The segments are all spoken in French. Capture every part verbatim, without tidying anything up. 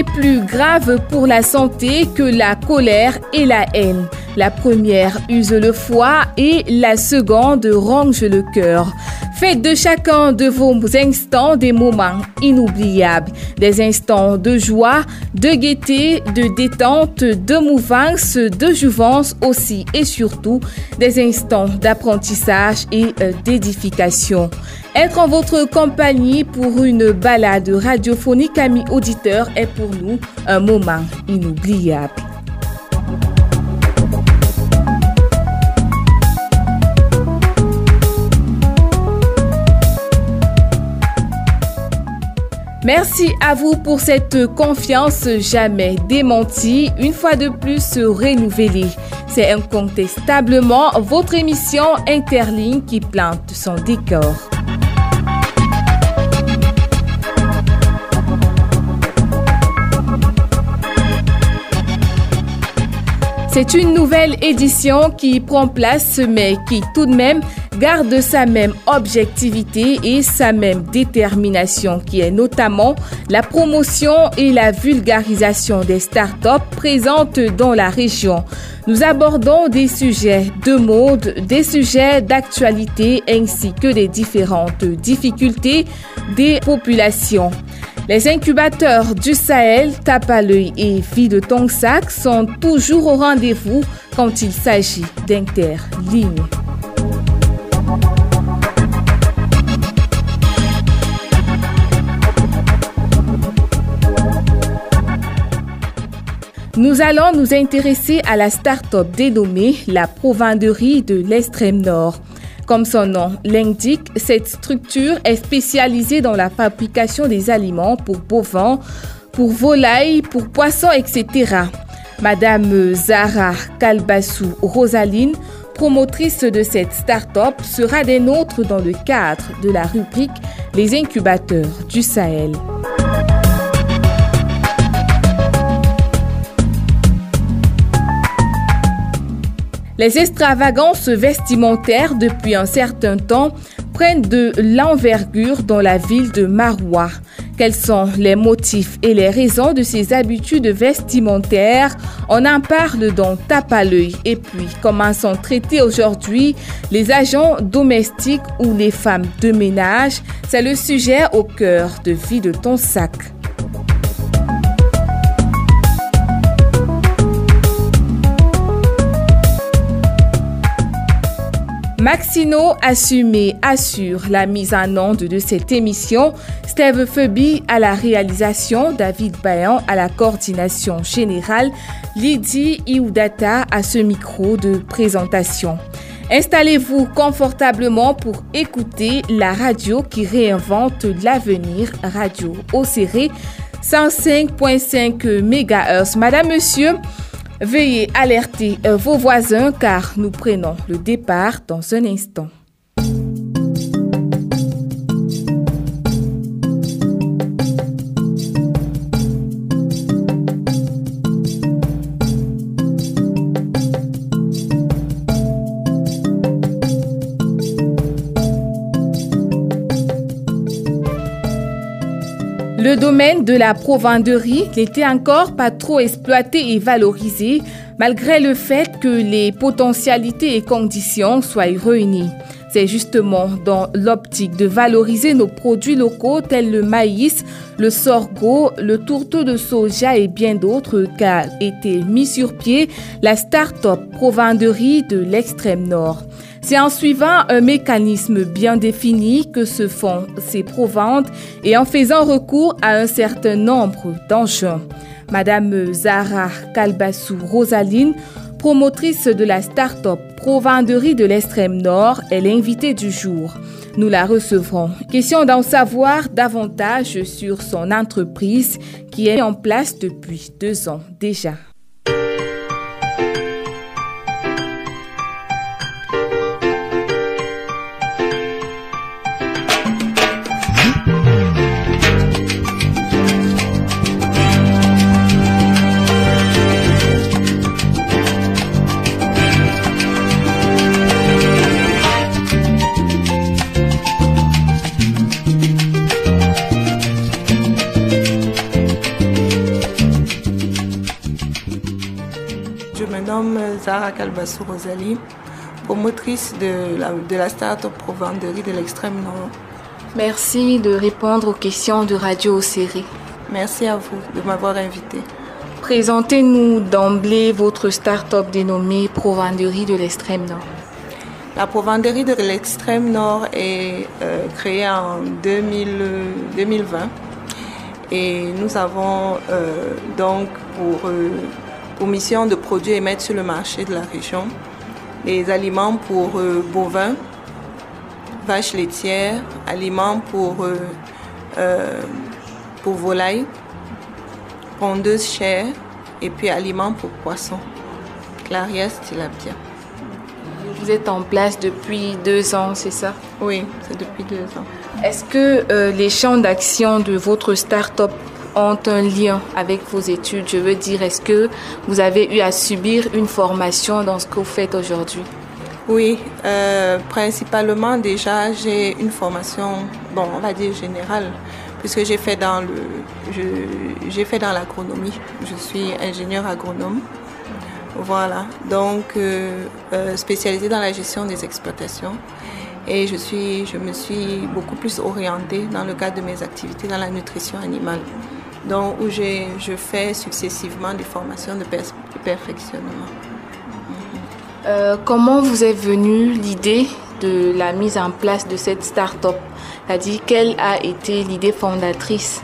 plus grave pour la santé que la colère et la haine. La première use le foie et la seconde ronge le cœur. Faites de chacun de vos instants des moments inoubliables, des instants de joie, de gaieté, de détente, de mouvance, de jouvence aussi et surtout des instants d'apprentissage et d'édification. Être en votre compagnie pour une balade radiophonique, amis auditeurs, est pour nous un moment inoubliable. Merci à vous pour cette confiance jamais démentie, une fois de plus renouvelée. C'est incontestablement votre émission Interligne qui plante son décor. C'est une nouvelle édition qui prend place, mais qui tout de même garde sa même objectivité et sa même détermination, qui est notamment la promotion et la vulgarisation des startups présentes dans la région. Nous abordons des sujets de mode, des sujets d'actualité ainsi que des différentes difficultés des populations. Les incubateurs du Sahel, Tape à l'œil et Vie de Tongsac sont toujours au rendez-vous quand il s'agit d'Interligne. Nous allons nous intéresser à la start-up dénommée la Provenderie de l'Extrême Nord. Comme son nom l'indique, cette structure est spécialisée dans la fabrication des aliments pour bovins, pour volailles, pour poissons, et cetera. Madame Zahra Kalbassou Rosaline, promotrice de cette start-up, sera des nôtres dans le cadre de la rubrique Les incubateurs du Sahel. Les extravagances vestimentaires depuis un certain temps prennent de l'envergure dans la ville de Maroua. Quels sont les motifs et les raisons de ces habitudes vestimentaires? On en parle dans Tape à l'œil. Et puis, comment sont traités aujourd'hui les agents domestiques ou les femmes de ménage? C'est le sujet au cœur de Vie de Tongsac. Maxino Assumé assure la mise en onde de cette émission, Steve Febi à la réalisation, David Bayan à la coordination générale, Lydie Ioudata à ce micro de présentation. Installez-vous confortablement pour écouter la radio qui réinvente l'avenir, Radio Océré, cent cinq virgule cinq mégahertz. Madame, monsieur, veuillez alerter vos voisins car nous prenons le départ dans un instant. Le domaine de la provenderie n'était encore pas trop exploité et valorisé, malgré le fait que les potentialités et conditions soient réunies. C'est justement dans l'optique de valoriser nos produits locaux tels le maïs, le sorgho, le tourteau de soja et bien d'autres qu'a été mis sur pied la start-up Provenderie de l'Extrême Nord. C'est en suivant un mécanisme bien défini que se font ces proventes et en faisant recours à un certain nombre d'enjeux. Madame Zahra Kalbassou Rosaline, promotrice de la start-up Provenderie de l'Extrême Nord, est l'invitée du jour. Nous la recevrons. Question d'en savoir davantage sur son entreprise qui est en place depuis deux ans déjà. nomme Zara Kalbassou Rosalie, promotrice de la, de la start-up Provenderie de l'Extrême Nord. Merci de répondre aux questions de Radio Océré. Merci à vous de m'avoir invité. Présentez-nous d'emblée votre start-up dénommée Provenderie de l'Extrême Nord. La Provenderie de l'Extrême Nord est euh, créée en deux mille, deux mille vingt et nous avons euh, donc pour, euh, pour mission de produire et mettre sur le marché de la région les aliments pour euh, bovins, vaches laitières, aliments pour, euh, euh, pour volailles, pondeuses chairs et puis aliments pour poissons, Clarias tilapia. Vous êtes en place depuis deux ans, c'est ça? Oui, c'est depuis deux ans. Est-ce que euh, les champs d'action de votre start-up ont un lien avec vos études? Je veux dire, est-ce que vous avez eu à subir une formation dans ce que vous faites aujourd'hui? Oui, euh, principalement déjà, j'ai une formation, bon, on va dire générale, puisque j'ai fait dans le, je, j'ai fait dans l'agronomie. Je suis ingénieure agronome. Voilà, donc euh, euh, spécialisée dans la gestion des exploitations et je, suis, je me suis beaucoup plus orientée dans le cadre de mes activités dans la nutrition animale, donc où j'ai, je fais successivement des formations de, per, de perfectionnement. Euh, comment vous est venue l'idée de la mise en place de cette start-up? C'est-à-dire, quelle a été l'idée fondatrice?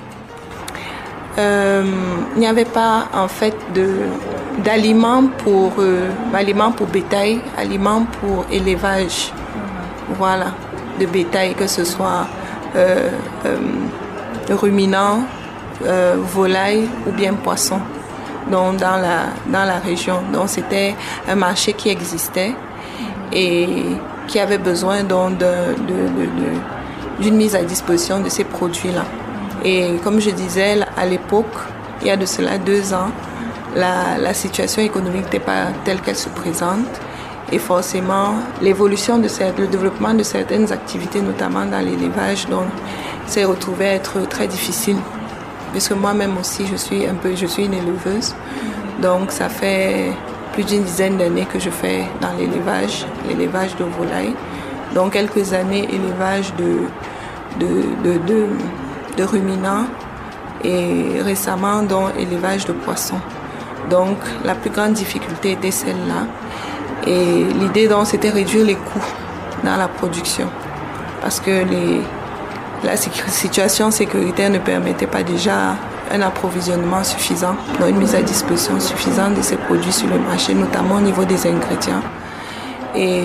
Euh, il n'y avait pas en fait de, d'aliments pour, euh, aliments pour bétail, aliments pour élevage, voilà, de bétail, que ce soit euh, euh, ruminants, euh, volailles ou bien poissons, donc dans la, dans la région. Donc c'était un marché qui existait et qui avait besoin donc de, de, de, de, d'une mise à disposition de ces produits-là. Et comme je disais, à l'époque, il y a de cela deux ans, la, la situation économique n'était pas telle qu'elle se présente. Et forcément, l'évolution, de cette, le développement de certaines activités, notamment dans l'élevage, donc, s'est retrouvé être très difficile. Parce que moi-même aussi, je suis, un peu, je suis une éleveuse. Donc ça fait plus d'une dizaine d'années que je fais dans l'élevage, l'élevage de volailles. Donc quelques années, élevage de... de, de, de de ruminants et récemment donc élevage de poissons. Donc la plus grande difficulté était celle-là et l'idée donc c'était réduire les coûts dans la production parce que les, la situation sécuritaire ne permettait pas déjà un approvisionnement suffisant, donc une mise à disposition suffisante de ces produits sur le marché, notamment au niveau des ingrédients. Et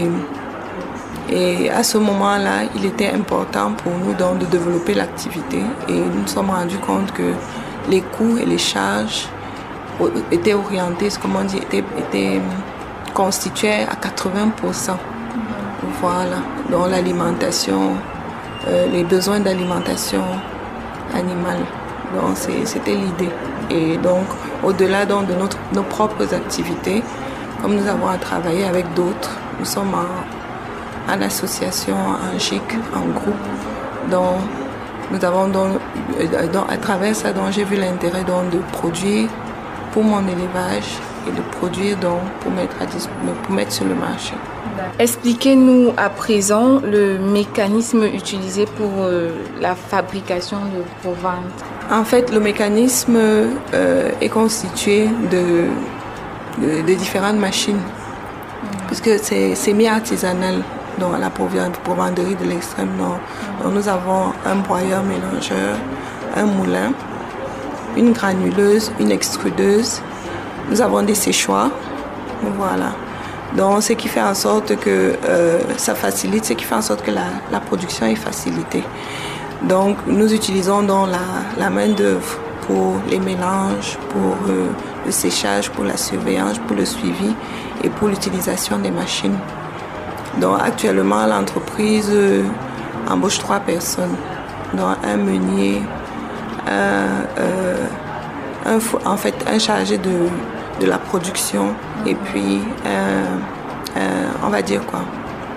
Et à ce moment-là, il était important pour nous donc de développer l'activité et nous nous sommes rendus compte que les coûts et les charges étaient orientés, comment dire, étaient, étaient constitués à quatre-vingts pour cent. Voilà, donc l'alimentation, euh, les besoins d'alimentation animale. Donc c'était l'idée. Et donc au-delà donc de notre, nos propres activités, comme nous avons à travailler avec d'autres, nous sommes en en association, en G I C, en groupe. Donc, nous avons donc, donc, à travers ça, donc, j'ai vu l'intérêt donc, de produire pour mon élevage et de produire donc, pour, mettre à, pour mettre sur le marché. Expliquez-nous à présent le mécanisme utilisé pour euh, la fabrication de vos ventes. En fait, le mécanisme euh, est constitué de, de, de différentes machines, mmh. puisque c'est semi-artisanal. Donc à la Provenderie de l'Extrême Nord. Donc, nous avons un broyeur mélangeur, un moulin, une granuleuse, une extrudeuse. Nous avons des séchoirs. Voilà. Donc ce qui fait en sorte que euh, ça facilite, ce qui fait en sorte que la, la production est facilitée. Donc nous utilisons donc la, la main d'œuvre pour les mélanges, pour euh, le séchage, pour la surveillance, pour le suivi et pour l'utilisation des machines. Donc actuellement, l'entreprise euh, embauche trois personnes, dont un meunier, un, euh, un, en fait un chargé de, de la production et puis un, un, on va dire quoi,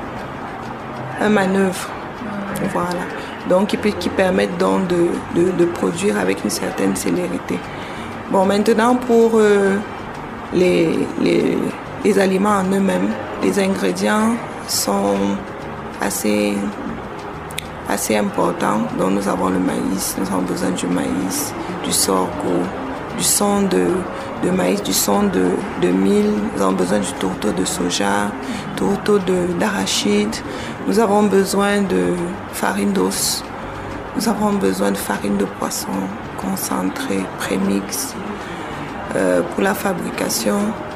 un manœuvre, voilà. Donc qui, peut, qui permettent donc de, de, de produire avec une certaine célérité. Bon, maintenant pour euh, les, les les aliments en eux-mêmes. Les ingrédients sont assez, assez importants. Donc nous avons le maïs, nous avons besoin du maïs, du sorgho, du son de, de maïs, du son de, de mil. Nous avons besoin du tourteau de soja, tourteau de, d'arachide. Nous avons besoin de farine d'os. Nous avons besoin de farine de poisson concentrée, prémix. Euh, pour la fabrication,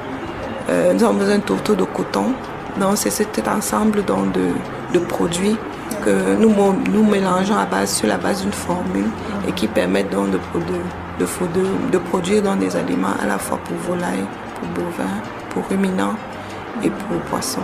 euh, nous avons besoin de tourteau de coton. Donc c'est cet ensemble donc, de, de produits que nous, nous mélangeons à base, sur la base d'une formule et qui permettent donc de, de, de, de, de produire donc, des aliments à la fois pour volailles, pour bovins, pour ruminants et pour poissons.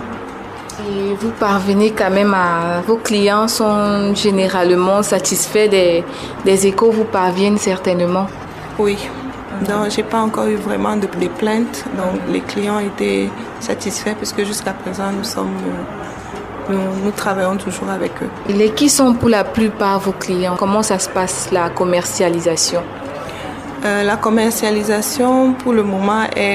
Et vous parvenez quand même à... Vos clients sont généralement satisfaits des, des échos, vous parviennent certainement? Oui. Donc, je n'ai pas encore eu vraiment de, de plaintes. Donc, les clients étaient satisfaits puisque jusqu'à présent, nous, sommes, nous, nous travaillons toujours avec eux. Et qui sont pour la plupart vos clients? Comment ça se passe, la commercialisation? euh, La commercialisation, pour le moment, est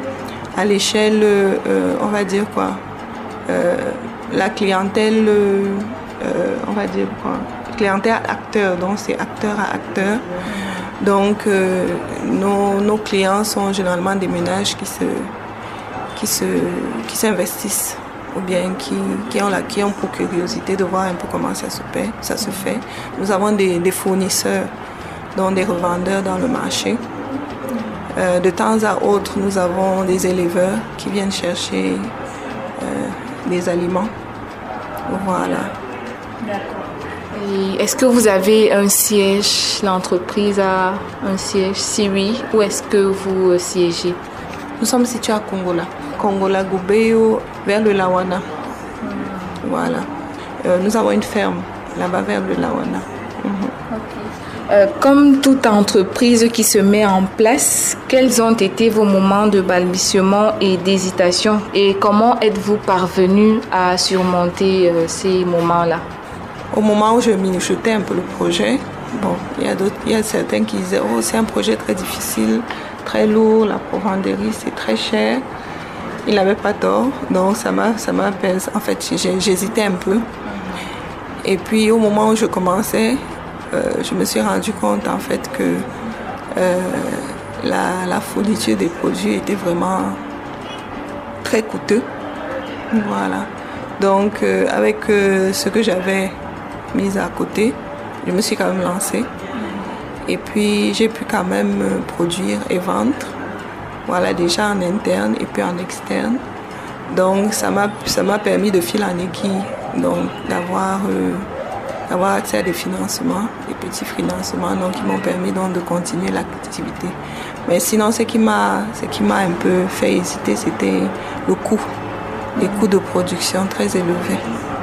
à l'échelle, euh, on va dire quoi euh, la clientèle, euh, on va dire quoi clientèle acteur. Donc, c'est acteur à acteur. Donc, euh, nos, nos clients sont généralement des ménages qui se, qui se, qui s'investissent ou bien qui, qui ont la, qui ont pour curiosité de voir un peu comment ça se fait. Ça se fait. Nous avons des, des fournisseurs, donc des revendeurs dans le marché. Euh, de temps à autre, nous avons des éleveurs qui viennent chercher euh, des aliments. Voilà. D'accord. Et est-ce que vous avez un siège, l'entreprise a un siège? Si oui, où est-ce que vous siégez? Nous sommes situés à Kongola, Kongola Goubeo, vers le Lawana. Mm. Voilà. Euh, nous avons une ferme là-bas vers le Lawana. Mm-hmm. Okay. Euh, comme toute entreprise qui se met en place, quels ont été vos moments de balbutiement et d'hésitation? Et comment êtes-vous parvenu à surmonter euh, ces moments-là? Au moment où je mijotais un peu le projet, bon, il y a d'autres, il y a certains qui disaient oh c'est un projet très difficile, très lourd, la provenderie c'est très cher. Ils n'avaient pas tort, donc ça m'a, ça m'a, en fait j'ai, j'hésitais un peu. Et puis au moment où je commençais, euh, je me suis rendu compte en fait que euh, la, la fourniture des produits était vraiment très coûteux. Voilà. Donc euh, avec euh, ce que j'avais mise à côté, je me suis quand même lancée. Et puis, j'ai pu quand même produire et vendre. Voilà, déjà en interne et puis en externe. Donc, ça m'a, ça m'a permis de fil en aiguille, donc d'avoir, euh, d'avoir accès à des financements, des petits financements, donc qui m'ont permis donc de continuer l'activité. Mais sinon, ce qui m'a, ce qui m'a un peu fait hésiter, c'était le coût, les coûts de production très élevés.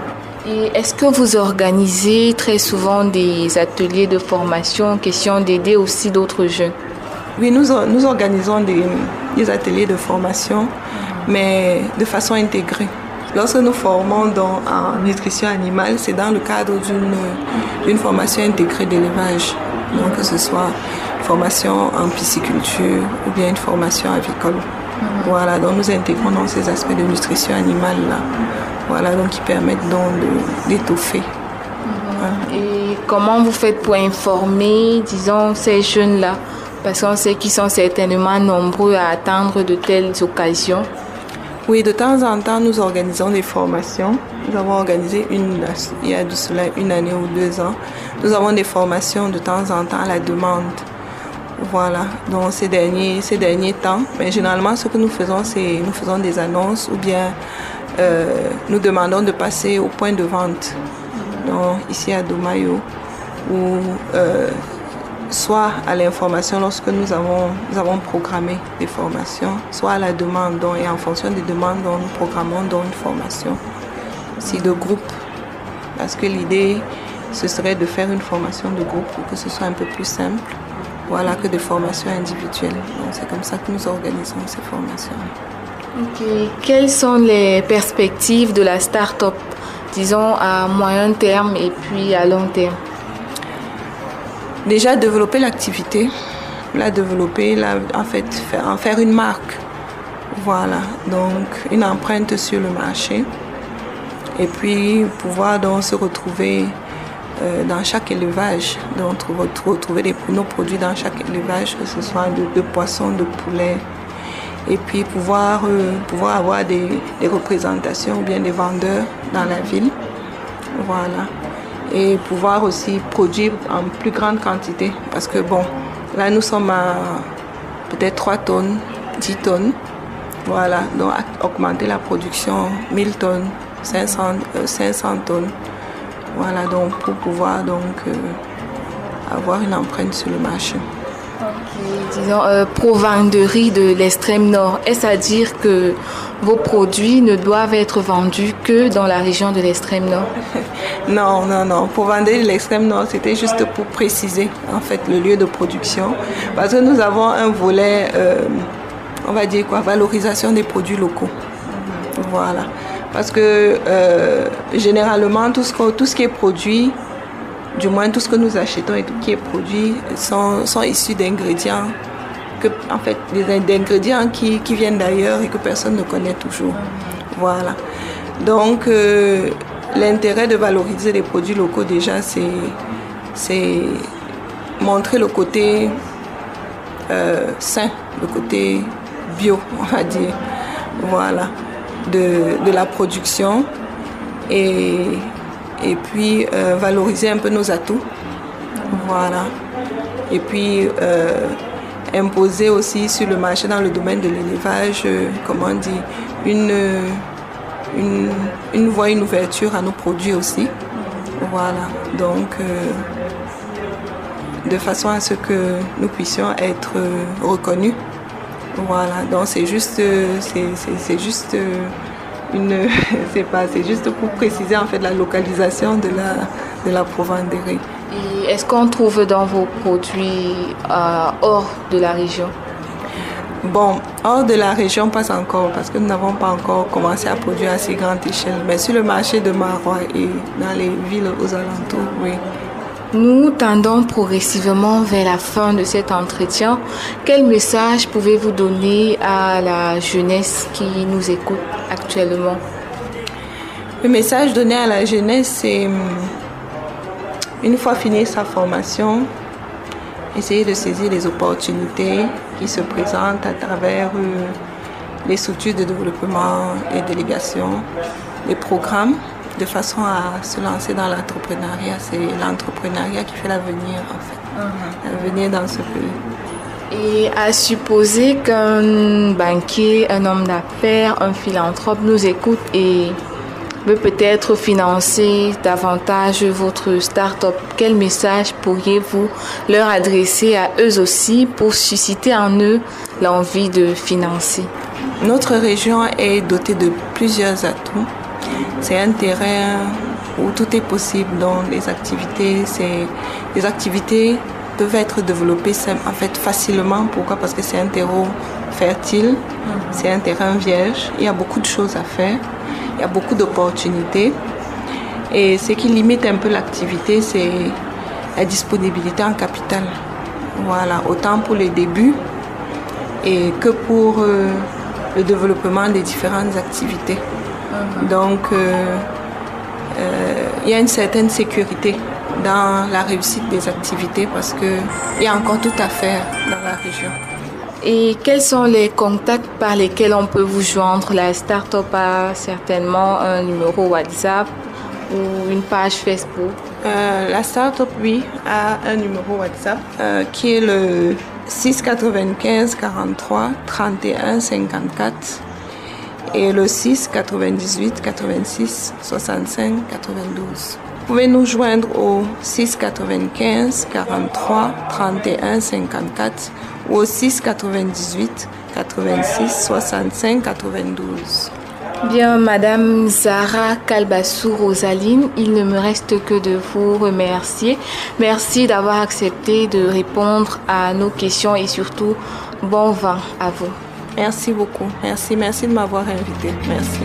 Et est-ce que vous organisez très souvent des ateliers de formation, question d'aider aussi d'autres jeunes? Oui, nous, nous organisons des, des ateliers de formation, mais de façon intégrée. Lorsque nous formons dans, en nutrition animale, c'est dans le cadre d'une, d'une formation intégrée d'élevage. Donc que ce soit une formation en pisciculture ou bien une formation avicole. Voilà, donc nous intégrons dans ces aspects de nutrition animale-là. Voilà, donc qui permettent donc de, d'étoffer. Mmh. Et comment vous faites pour informer, disons, ces jeunes-là? Parce qu'on sait qu'ils sont certainement nombreux à attendre de telles occasions. Oui, de temps en temps, nous organisons des formations. Nous avons organisé une, il y a de cela une année ou deux ans. Nous avons des formations de temps en temps à la demande. Voilà, donc ces derniers, ces derniers temps. Mais généralement, ce que nous faisons, c'est nous faisons des annonces ou bien euh, nous demandons de passer au point de vente. Donc ici à Domayo, ou euh, soit à l'information lorsque nous avons, nous avons programmé des formations, soit à la demande. Donc, et en fonction des demandes, donc, nous programmons donc une formation. Si de groupe, parce que l'idée, ce serait de faire une formation de groupe pour que ce soit un peu plus simple. Voilà, que des formations individuelles. Donc, c'est comme ça que nous organisons ces formations. Ok. Quelles sont les perspectives de la start-up, disons à moyen terme et puis à long terme? Déjà, développer l'activité, la développer, la, en fait, faire, en faire une marque. Voilà, donc une empreinte sur le marché. Et puis pouvoir donc se retrouver euh, dans chaque élevage, donc retrouver les, nos produits dans chaque élevage, que ce soit de, de poissons, de poulets. Et puis pouvoir, euh, pouvoir avoir des, des représentations ou bien des vendeurs dans la ville. Voilà. Et pouvoir aussi produire en plus grande quantité. Parce que bon, là nous sommes à peut-être trois tonnes, dix tonnes. Voilà, donc augmenter la production mille tonnes, cinq cents, euh, cinq cents tonnes. Voilà, donc pour pouvoir donc euh, avoir une empreinte sur le marché. Ok, disons, euh, provenderie de l'extrême nord, est-ce à dire que vos produits ne doivent être vendus que dans la région de l'extrême nord? Non, non, non. Provenderie de l'extrême nord, c'était juste pour préciser en fait le lieu de production. Parce que nous avons un volet, euh, on va dire quoi, valorisation des produits locaux. Voilà. Parce que euh, généralement, tout ce, que, tout ce qui est produit, du moins tout ce que nous achetons et tout ce qui est produit sont, sont issus d'ingrédients, que, en fait, d'ingrédients qui, qui viennent d'ailleurs et que personne ne connaît toujours. Voilà. Donc, euh, l'intérêt de valoriser les produits locaux, déjà, c'est, c'est montrer le côté euh, sain, le côté bio, on va dire. Voilà. De, de la production et, et puis euh, valoriser un peu nos atouts. Voilà. Et puis euh, imposer aussi sur le marché dans le domaine de l'élevage, euh, comment on dit, une, une, une voie, une ouverture à nos produits aussi. Voilà. Donc, euh, de façon à ce que nous puissions être euh, reconnus. Voilà, donc c'est juste, c'est, c'est, c'est juste une, c'est pas, c'est juste pour préciser en fait la localisation de la, de la provenderie. Et est-ce qu'on trouve dans vos produits euh, hors de la région? Bon, hors de la région, pas encore, parce que nous n'avons pas encore commencé à produire à si grande échelle. Mais sur le marché de Marois et dans les villes aux alentours, oui. Nous tendons progressivement vers la fin de cet entretien. Quel message pouvez-vous donner à la jeunesse qui nous écoute actuellement? Le message donné à la jeunesse, c'est une fois fini sa formation, essayer de saisir les opportunités qui se présentent à travers les structures de développement et délégation, les programmes, de façon à se lancer dans l'entrepreneuriat. C'est l'entrepreneuriat qui fait l'avenir, en fait. Uh-huh. L'avenir dans ce pays. Et à supposer qu'un banquier, un homme d'affaires, un philanthrope nous écoute et veut peut-être financer davantage votre start-up, quel message pourriez-vous leur adresser à eux aussi pour susciter en eux l'envie de financer? Notre région est dotée de plusieurs atouts. C'est un terrain où tout est possible, donc les activités, c'est, les activités peuvent être développées en fait facilement. Pourquoi? Parce que c'est un terreau fertile, c'est un terrain vierge, il y a beaucoup de choses à faire, il y a beaucoup d'opportunités. Et ce qui limite un peu l'activité, c'est la disponibilité en capital. Voilà, autant pour les débuts et que pour euh, le développement des différentes activités. Donc, euh, euh, il y a une certaine sécurité dans la réussite des activités parce qu'il y a encore tout à faire dans la région. Et quels sont les contacts par lesquels on peut vous joindre? La start-up a certainement un numéro WhatsApp ou une page Facebook? Euh, la start-up, oui, a un numéro WhatsApp euh, qui est le six quatre-vingt-quinze quarante-trois trente et un cinquante-quatre. Et le six quatre-vingt-dix-huit quatre-vingt-six soixante-cinq quatre-vingt-douze. Vous pouvez nous joindre au six quatre-vingt-quinze quarante-trois trente et un cinquante-quatre ou au six quatre-vingt-dix-huit quatre-vingt-six soixante-cinq quatre-vingt-douze. Bien, Madame Zahra Kalbassou Rosaline, il ne me reste que de vous remercier. Merci d'avoir accepté de répondre à nos questions et surtout, bon vent à vous. Merci beaucoup. Merci, merci de m'avoir invité. Merci.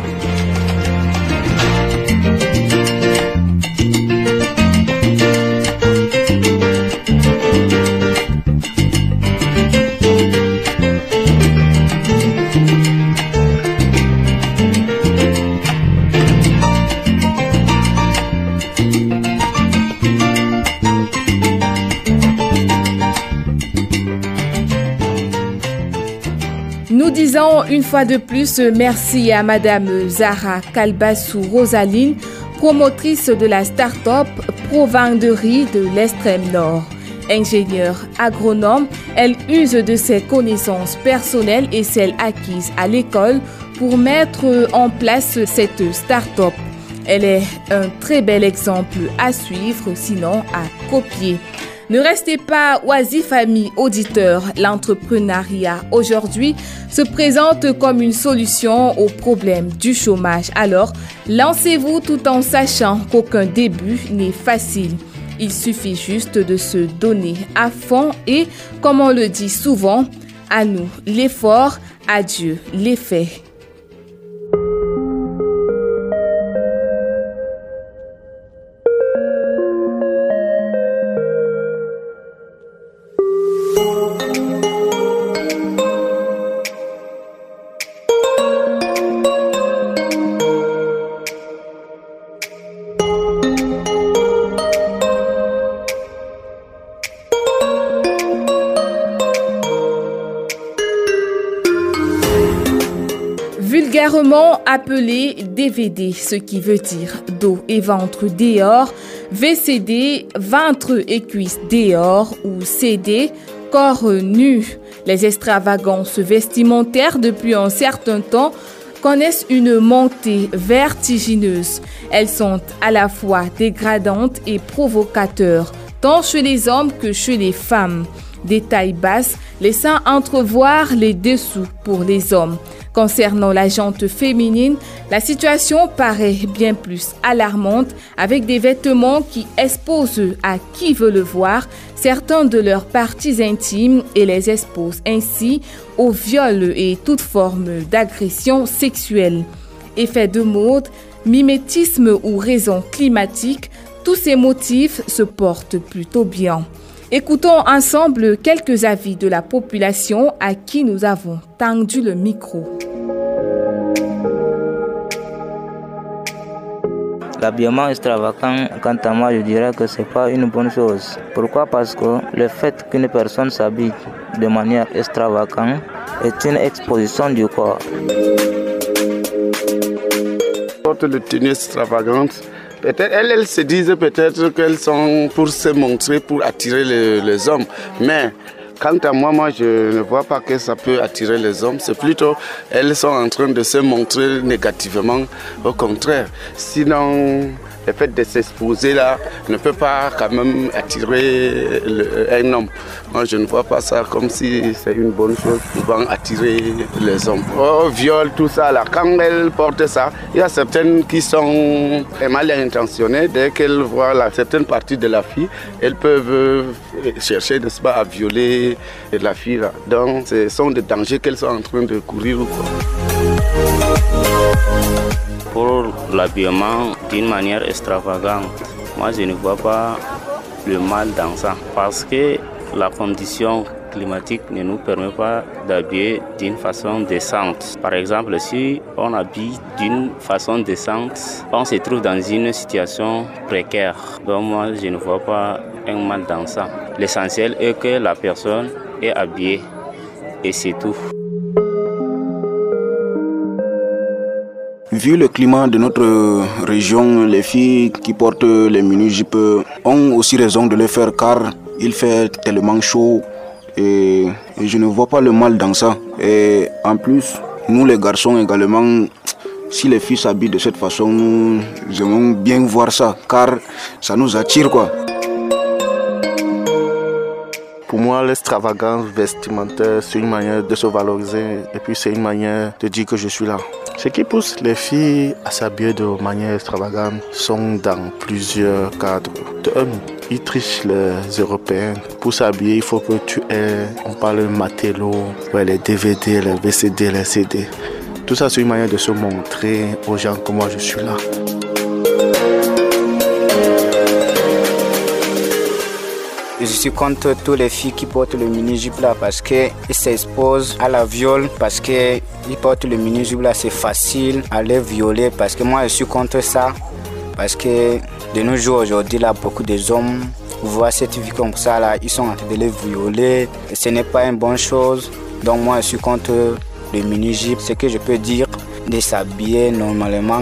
Nous disons une fois de plus merci à Madame Zahra Kalbassou Rosaline, promotrice de la start-up Provenderie de l'Extrême Nord. Ingénieure agronome, elle use de ses connaissances personnelles et celles acquises à l'école pour mettre en place cette start-up. Elle est un très bel exemple à suivre, sinon à copier. Ne restez pas oisifs, amis auditeurs. L'entrepreneuriat aujourd'hui se présente comme une solution au problème du chômage. Alors, lancez-vous tout en sachant qu'aucun début n'est facile. Il suffit juste de se donner à fond et, comme on le dit souvent, à nous l'effort, à Dieu l'effet. Vulgairement appelé D V D, ce qui veut dire dos et ventre dehors, V C D, ventre et cuisses dehors ou C D, corps nu. Les extravagances vestimentaires depuis un certain temps connaissent une montée vertigineuse. Elles sont à la fois dégradantes et provocateurs, tant chez les hommes que chez les femmes. Des tailles basses laissant entrevoir les dessous pour les hommes. Concernant la jante féminine, la situation paraît bien plus alarmante avec des vêtements qui exposent à qui veut le voir certains de leurs parties intimes et les exposent ainsi au viol et toute forme d'agression sexuelle. Effet de mode, mimétisme ou raison climatique, tous ces motifs se portent plutôt bien. Écoutons ensemble quelques avis de la population à qui nous avons tendu le micro. L'habillement extravagant, quant à moi, je dirais que ce n'est pas une bonne chose. Pourquoi? Parce que le fait qu'une personne s'habille de manière extravagante est une exposition du corps. Porte de tenues extravagantes. Peut-être, elles, elles se disent peut-être qu'elles sont pour se montrer, pour attirer les, les hommes. Mais quant à moi, moi, je ne vois pas que ça peut attirer les hommes. C'est plutôt, elles sont en train de se montrer négativement. Au contraire, sinon, le fait de s'exposer là ne peut pas quand même attirer le, un homme. Moi, je ne vois pas ça comme si c'est une bonne chose pouvant attirer les hommes. Oh, viol, tout ça là, quand elles portent ça, il y a certaines qui sont mal intentionnées. Dès qu'elles voient la, certaines parties de la fille, elles peuvent chercher, n'est-ce pas, à violer la fille là. Donc, ce sont des dangers qu'elles sont en train de courir. Pour l'habillement d'une manière extravagante, moi je ne vois pas le mal dans ça parce que la condition climatique ne nous permet pas d'habiller d'une façon décente. Par exemple, si on habille d'une façon décente, on se trouve dans une situation précaire. Donc moi je ne vois pas un mal dans ça. L'essentiel est que la personne est habillée et c'est tout. Vu le climat de notre région, les filles qui portent les mini-jupes ont aussi raison de le faire car il fait tellement chaud et je ne vois pas le mal dans ça. Et en plus, nous les garçons également, si les filles s'habillent de cette façon, nous aimons bien voir ça car ça nous attire quoi. Pour moi, l'extravagance vestimentaire, c'est une manière de se valoriser et puis c'est une manière de dire que je suis là. Ce qui pousse les filles à s'habiller de manière extravagante sont dans plusieurs cadres. De un, ils trichent les Européens. Pour s'habiller, il faut que tu aies, on parle de matelot, ouais, les D V D, les V C D, les C D. Tout ça, c'est une manière de se montrer aux gens que moi je suis là. Je suis contre toutes les filles qui portent le mini-jupe là parce qu'elles s'exposent à la viol, parce qu'ils portent le mini-jupe là, c'est facile à les violer, parce que moi je suis contre ça, parce que de nos jours aujourd'hui là, beaucoup de hommes voient cette vie comme ça là, ils sont en train de les violer, et ce n'est pas une bonne chose, donc moi je suis contre le mini-jupe, ce que je peux dire, de s'habiller normalement.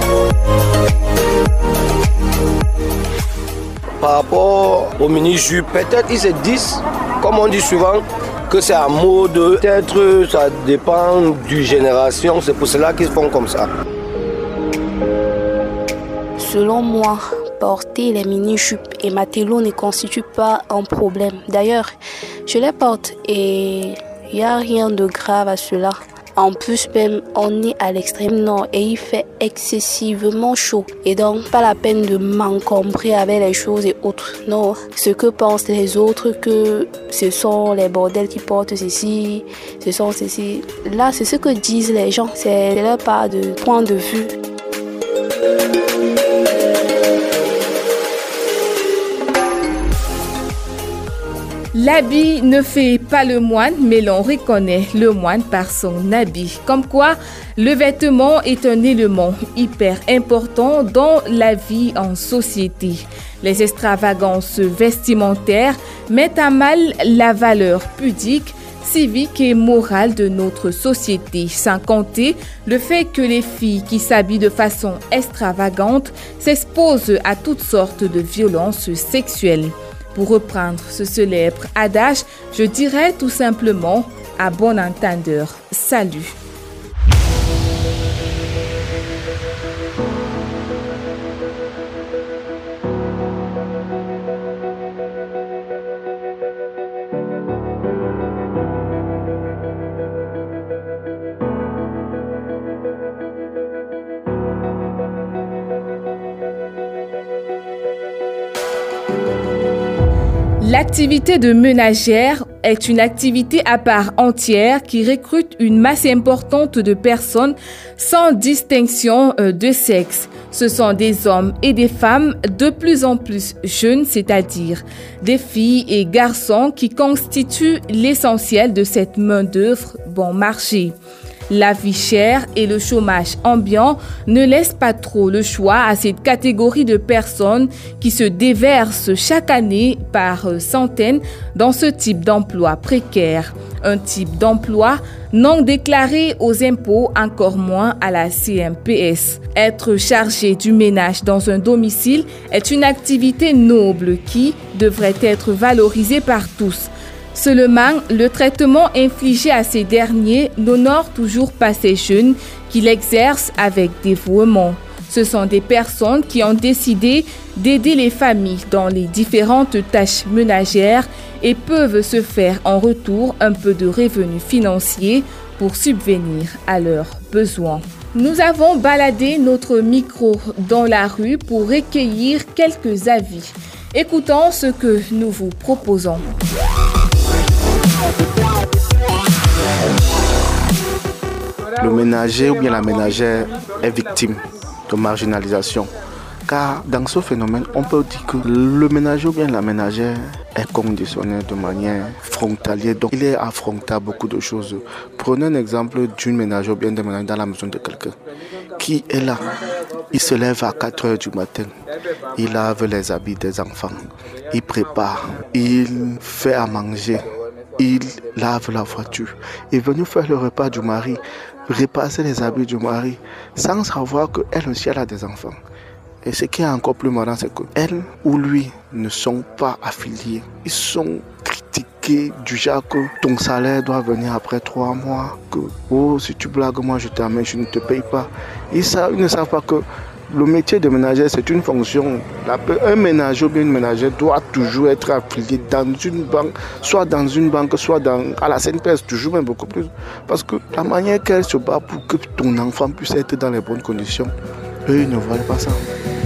Par rapport au mini-jupe, peut-être ils se disent, comme on dit souvent, que c'est à mode, peut-être ça dépend du génération, c'est pour cela qu'ils font comme ça. Selon moi, porter les mini-jupes et matelot ne constitue pas un problème. D'ailleurs, je les porte et il n'y a rien de grave à cela. En plus, même, on est à l'extrême nord et il fait excessivement chaud. Et donc, pas la peine de m'encombrer avec les choses et autres. Non, ce que pensent les autres, que ce sont les bordels qui portent ceci, ce sont ceci. Là, c'est ce que disent les gens. C'est leur part de point de vue. L'habit ne fait pas le moine, mais l'on reconnaît le moine par son habit. Comme quoi, le vêtement est un élément hyper important dans la vie en société. Les extravagances vestimentaires mettent à mal la valeur pudique, civique et morale de notre société, sans compter le fait que les filles qui s'habillent de façon extravagante s'exposent à toutes sortes de violences sexuelles. Pour reprendre ce célèbre adage, je dirais tout simplement à bon entendeur, salut. L'activité de ménagère est une activité à part entière qui recrute une masse importante de personnes sans distinction de sexe. Ce sont des hommes et des femmes de plus en plus jeunes, c'est-à-dire des filles et garçons qui constituent l'essentiel de cette main-d'œuvre bon marché. La vie chère et le chômage ambiant ne laissent pas trop le choix à cette catégorie de personnes qui se déversent chaque année par centaines dans ce type d'emploi précaire. Un type d'emploi non déclaré aux impôts, encore moins à la C M P S. Être chargé du ménage dans un domicile est une activité noble qui devrait être valorisée par tous. Seulement, le traitement infligé à ces derniers n'honore toujours pas ces jeunes qui l'exercent avec dévouement. Ce sont des personnes qui ont décidé d'aider les familles dans les différentes tâches ménagères et peuvent se faire en retour un peu de revenus financiers pour subvenir à leurs besoins. Nous avons baladé notre micro dans la rue pour recueillir quelques avis. Écoutons ce que nous vous proposons. Le ménager ou bien la ménagère est victime de marginalisation. Car dans ce phénomène, on peut dire que le ménager ou bien la ménagère est conditionné de manière frontalière. Donc il est affronté à beaucoup de choses. Prenez un exemple d'une ménagère ou bien d'un ménager dans la maison de quelqu'un qui est là. Il se lève à quatre heures du matin. Il lave les habits des enfants. Il prépare. Il fait à manger. Il lave la voiture. Il est venu faire le repas du mari, repasser les habits du mari, sans savoir qu'elle aussi elle a des enfants. Et ce qui est encore plus marrant, c'est qu'elle ou lui ne sont pas affiliés. Ils sont critiqués du genre que ton salaire doit venir après trois mois, que oh, si tu blagues, moi je t'amène, je ne te paye pas. Ils, savent, ils ne savent pas que le métier de ménager, c'est une fonction. Un ménager ou bien une ménagère doit toujours être affilié dans une banque, soit dans une banque, soit dans, à la C N P S, toujours même beaucoup plus. Parce que la manière qu'elle se bat pour que ton enfant puisse être dans les bonnes conditions, eux, ils ne voient pas ça.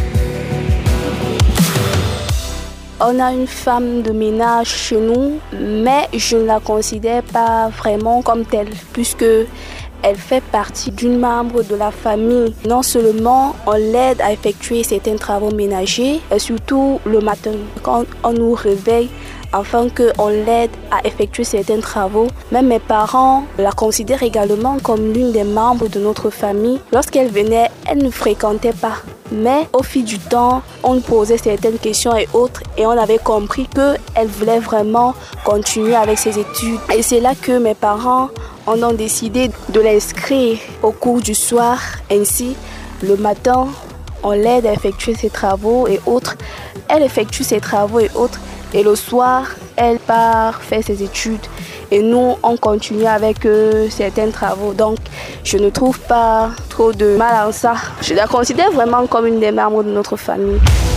On a une femme de ménage chez nous, mais je ne la considère pas vraiment comme telle, puisque elle fait partie d'une membre de la famille. Non seulement on l'aide à effectuer certains travaux ménagers, et surtout le matin, quand on nous réveille afin qu'on l'aide à effectuer certains travaux. Même mes parents la considèrent également comme l'une des membres de notre famille. Lorsqu'elle venait, elle ne fréquentait pas. Mais au fil du temps, on lui posait certaines questions et autres et on avait compris qu'elle voulait vraiment continuer avec ses études. Et c'est là que mes parents on a décidé de l'inscrire au cours du soir. Ainsi, le matin, on l'aide à effectuer ses travaux et autres. Elle effectue ses travaux et autres. Et le soir, elle part faire ses études. Et nous, on continue avec euh, certains travaux. Donc, je ne trouve pas trop de mal en ça. Je la considère vraiment comme une des membres de notre famille.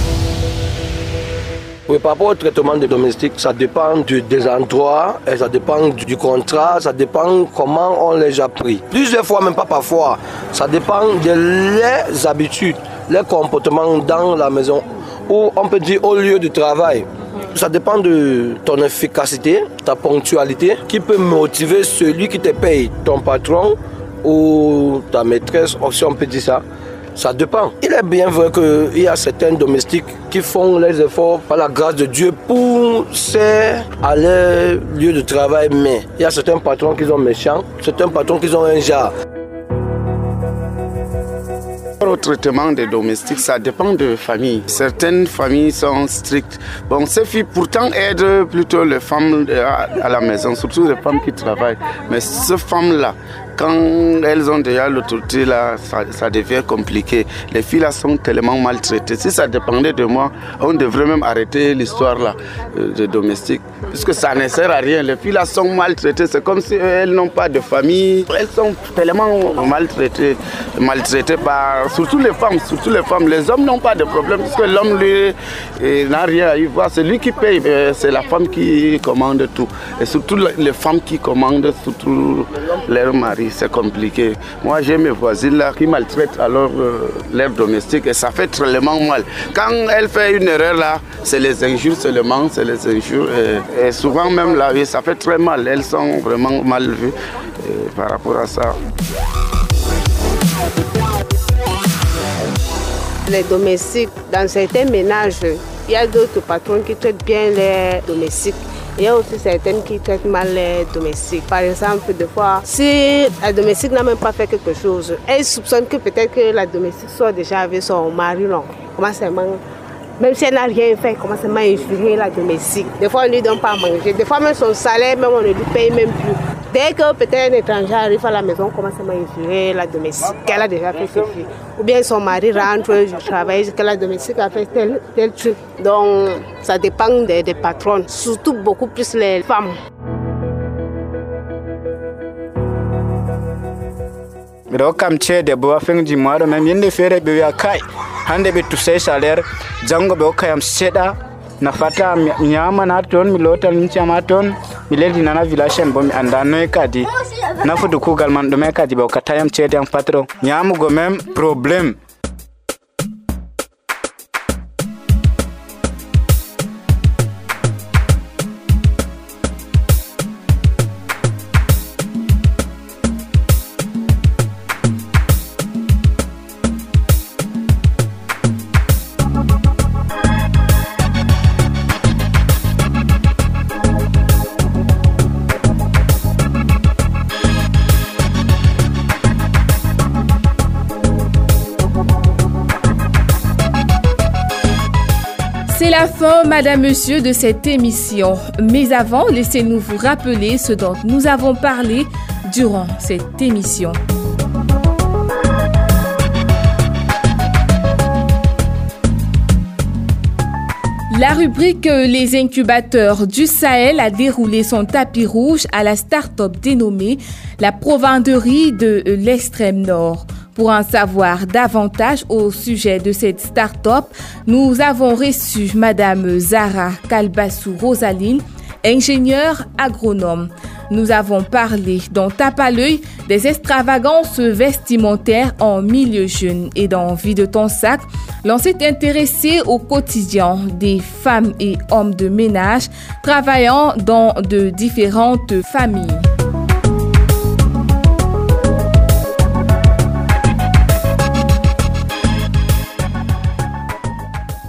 Oui, par rapport au traitement des domestiques, ça dépend du, des endroits, et ça dépend du, du contrat, ça dépend comment on les a pris. Plusieurs fois, même pas parfois, ça dépend de leurs habitudes, leurs comportements dans la maison, ou on peut dire au lieu de travail. Ça dépend de ton efficacité, ta ponctualité, qui peut motiver celui qui te paye, ton patron ou ta maîtresse, si on peut dire ça. Ça dépend. Il est bien vrai qu'il y a certains domestiques qui font les efforts par la grâce de Dieu pour à leur lieu de travail, mais il y a certains patrons qui sont méchants, certains patrons qui ont un genre. Au traitement des domestiques, ça dépend de famille. Certaines familles sont strictes. Bon, ces filles pourtant aident plutôt les femmes à la maison, surtout les femmes qui travaillent. Mais ces femmes-là, quand elles ont déjà l'autorité, là, ça, ça devient compliqué. Les filles là sont tellement maltraitées. Si ça dépendait de moi, on devrait même arrêter l'histoire là de domestiques, puisque ça ne sert à rien. Les filles là sont maltraitées. C'est comme si elles n'ont pas de famille. Elles sont tellement maltraitées, maltraitées par surtout les femmes, surtout les femmes. Les hommes n'ont pas de problème, parce que l'homme lui n'a rien à y voir. C'est lui qui paye, c'est la femme qui commande tout. Et surtout les femmes qui commandent, surtout leur mari. C'est compliqué. Moi, j'ai mes voisines là qui maltraitent alors euh, leurs domestiques et ça fait tellement mal. Quand elle fait une erreur là, c'est les injures seulement, c'est les injures. Et, et souvent même là, ça fait très mal. Elles sont vraiment mal vues euh, par rapport à ça. Les domestiques, dans certains ménages, il y a d'autres patrons qui traitent bien les domestiques. Il y a aussi certaines qui traitent mal les domestiques. Par exemple, des fois, si la domestique n'a même pas fait quelque chose, elle soupçonne que peut-être que la domestique soit déjà avec son mari. Non. Comment ça Même si elle n'a rien fait, comment ça m'a injurié la domestique. Des fois, on ne lui donne pas à manger. Des fois, même son salaire, même on ne lui paye même plus. Dès que peut-être un étranger arrive à la maison, comment ça m'a injurié la domestique qu'elle a déjà fait ses filles. Ou bien son mari rentre du travail, que la domestique a fait tel, tel truc. Donc, ça dépend des, des patrons, surtout beaucoup plus les femmes. Mido kam cede bo afeng di maro mem yende fere be ya kai hande be tu sai salaire jango be okayam seda na fata nyama na ton mi lotal mi chama ton mi ledi nana village bo mi anda no kadi na fudu kugal man do me kadi be okatayam cede am patro nyamu go mem problème. C'est la fin, madame, monsieur, de cette émission. Mais avant, laissez-nous vous rappeler ce dont nous avons parlé durant cette émission. La rubrique Les incubateurs du Sahel a déroulé son tapis rouge à la start-up dénommée la Provenderie de l'extrême nord. Pour en savoir davantage au sujet de cette start-up, nous avons reçu madame Zara Kalbassou Rosaline, ingénieure agronome. Nous avons parlé dans Tape à l'œil des extravagances vestimentaires en milieu jeune et dans Vie de ton sac. L'on s'est intéressé au quotidien des femmes et hommes de ménage travaillant dans de différentes familles.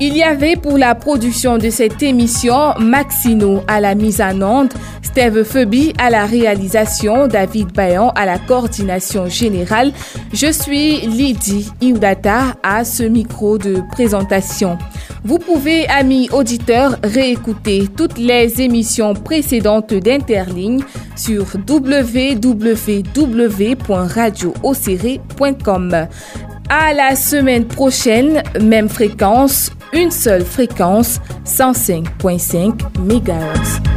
Il y avait pour la production de cette émission Maxino à la mise en onde, Steve Febi à la réalisation, David Bayon à la coordination générale. Je suis Lydie Iudata à ce micro de présentation. Vous pouvez, amis auditeurs, réécouter toutes les émissions précédentes d'Interligne sur w w w point radio océré point com. À la semaine prochaine, même fréquence, une seule fréquence, cent cinq virgule cinq mégahertz.